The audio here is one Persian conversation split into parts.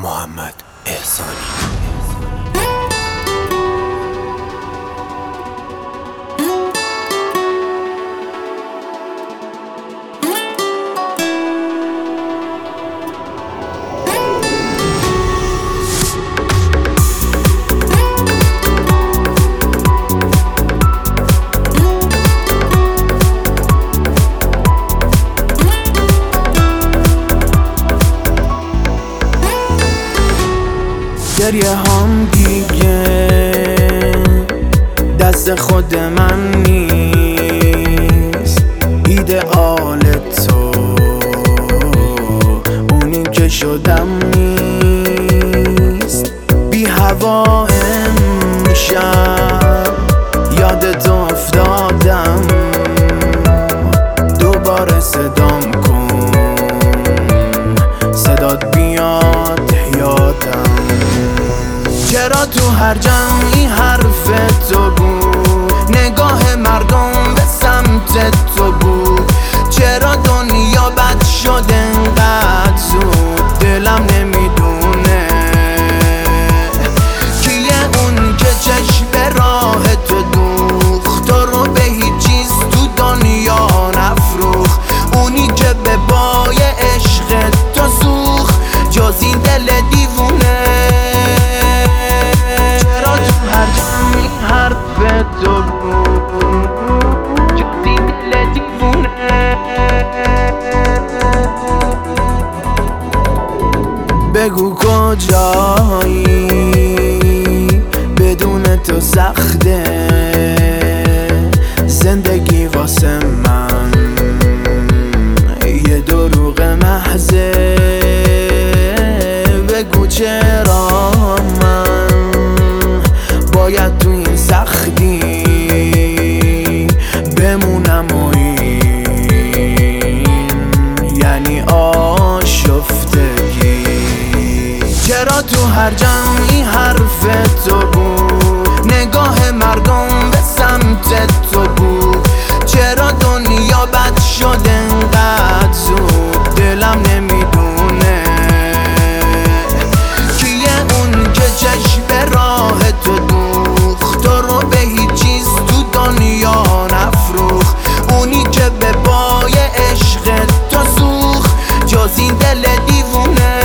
محمد احسانی. گریه هم دیگه دست خود من نیست، ایدئال تو اونی که شدم نیست. بی هوا امشب یادت افتادم، دوباره صدام کن، صدات بیاد یادم. چرا تو هر جمعی حرف تو بود، نگاه مردم به سمت تو بود؟ چرا دنیا بد شد انقدر زود؟ دلم نمیدونه کیه اون که چشم به راه تو دوخت، تو رو به هیچ چیز تو دنیا نفروخت. اونی که به پای عشق تو سوخت جز این دل دیوونه. تو جدی دل دیوونه. بگو کجایی، بدون تو سخته زندگی واسه من، یه دروغ محضه. بگو چرا من باید تو این سختی بمونم و این یعنی آشفتگی. چرا تو هر جمعی حرف تو بود، نگاه مردم به سمت تو بود؟ چرا دنیا بد شد انقدر زود؟ دلم نمیدونه کیه اون که چشم به راه تو دوخت، تو رو به هیچ چیز تو دنیا نفروخت. اونی که به پای عشق تو سوخت جز این دل دیوونه.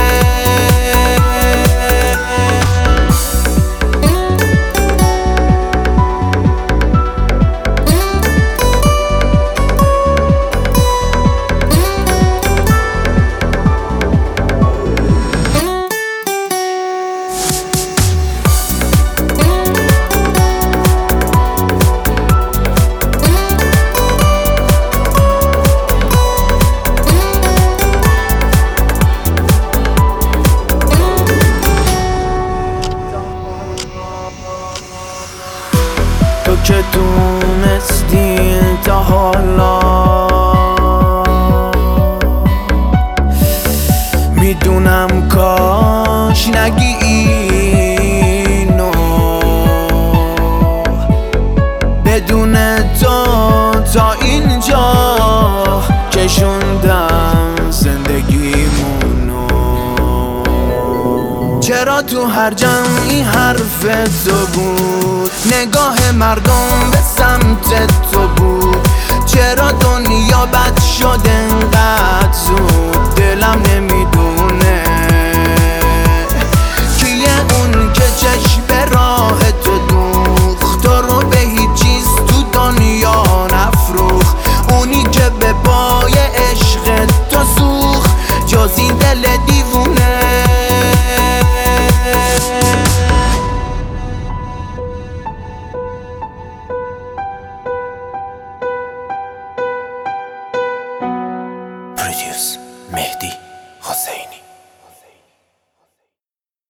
تو که دونستی تا حالا، میدونم کاش نگی اینو، بدون تو تا اینجا کشوندم زندگیمونو. چرا تو هر جمعی حرف تو بود، نگاه مردم به سمت تو بود؟ چرا دنیا بد شد انقدر زود؟ دلم نمیدونه